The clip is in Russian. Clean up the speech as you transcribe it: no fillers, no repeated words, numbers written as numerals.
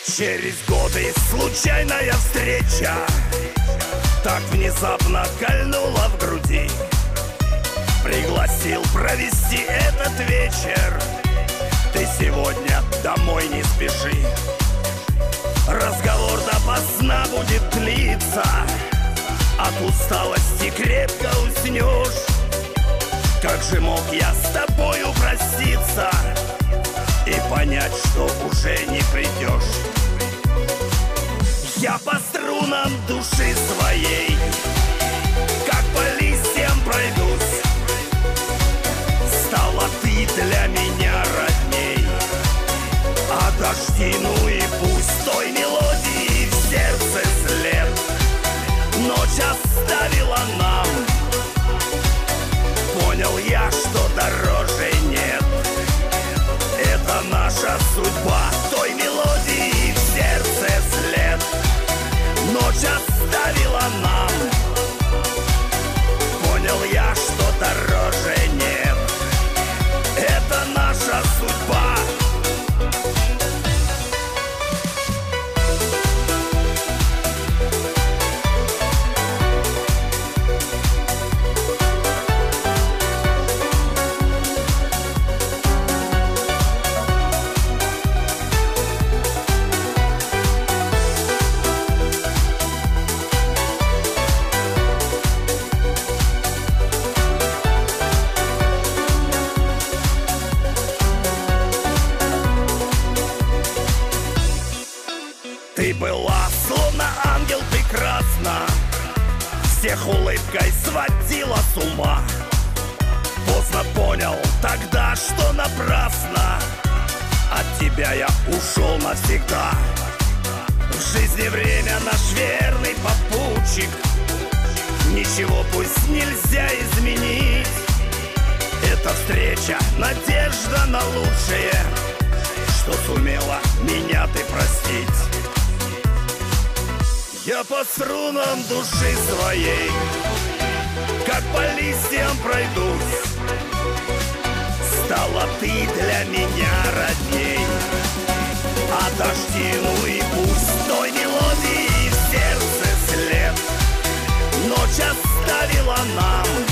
Через годы случайная встреча так внезапно кольнула в груди. Пригласил провести этот вечер. Ты сегодня домой не спеши. Разговор допоздна будет длиться. От усталости крепко уснешь. Как же мог я с тобою проститься и понять, что уже не придешь? Я по струнам души своей, как по листьям пройдусь. Стала ты для меня родней. А дожди, ну и пусть той мелодии в сердце след ночь оставила нам. Понял я, что дороже нет. Это наша судьба, той мелодии в сердце след ночь оставила нам. Понял я, что дороже нет. Это наша судьба. Ты была словно ангел прекрасна, всех улыбкой сводила с ума. Поздно понял тогда, что напрасно от тебя я ушел навсегда. В жизни время наш верный попутчик. Ничего пусть нельзя изменить. Эта встреча, надежда на лучшее, что сумела меня ты простить. Я по струнам души своей, как по листьям пройдусь. Стала ты для меня родней. А дожди, ну и пусть той мелодии в сердце след ночь оставила нам.